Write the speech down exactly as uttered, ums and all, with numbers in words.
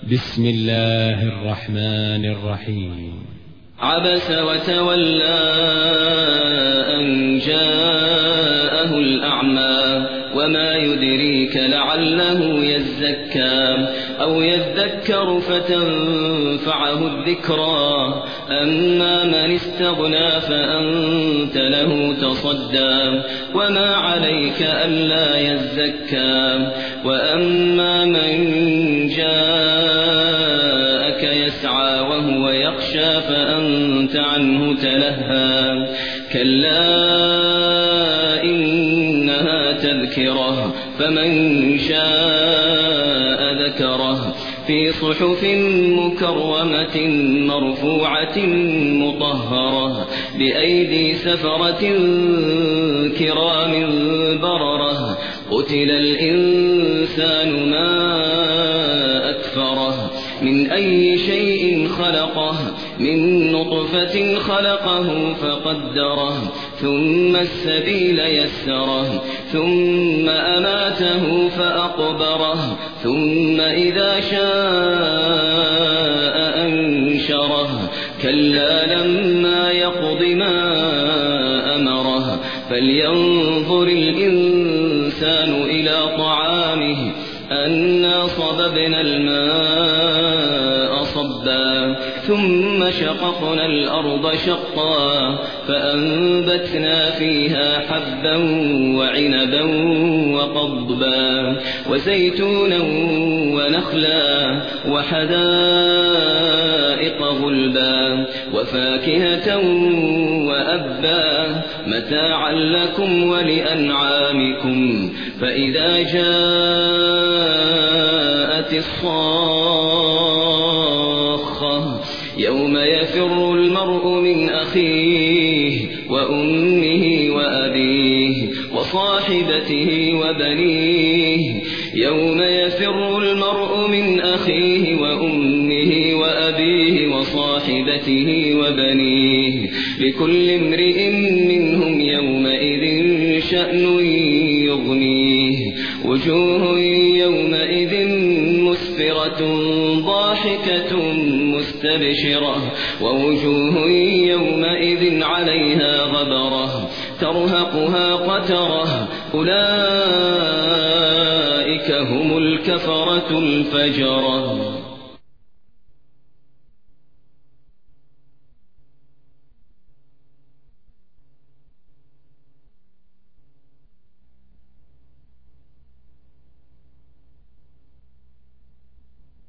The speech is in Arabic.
بسم الله الرحمن الرحيم. عبس وتولى أن جاءه الأعمى وما يدريك لعله يزكى أو يذكر فتنفعه الذكرى أما من استغنى فأنت له تصدى وما عليك ألا يزكى وأما من جاءك يسعى وهو يخشى فأنت عنه تلهى كلا إنها تذكرة فمن شاء ذكره في صحف مكرمة مرفوعة مطهرة بأيدي سفرة كرام بررة قتل الإنسان ما أكفره من أي شيء خلقه من نطفة خلقه فقدره ثم السبيل يسره ثم أماته فأقبره ثم إذا شاء أنشره كلا لما يقض ما أمره فلينظر الإنسان إلى طعامه أنا صببنا الماء صبا ثم شققنا الأرض شقا فأنبتنا فيها حبا وعنبا وقضبا وزيتونا ونخلا وحدائق غلبا وفاكهة وأبا متاعا لكم ولأنعامكم فإذا جاءت الصاخة يوم يفر المرء من أخيه وأمه وأبيه وصاحبته وبنيه يوم يفر المرء من أخيه وأمه وأبيه وصاحبته وبنيه لكل امرئ منهم يومئذ شأن يغنيه وجوه يومئذ مسفرة ضاحكة مستبشرة ووجوه يومئذ عليها غبرة ترهقها قترة أولئك هم الكفرة الفجرة.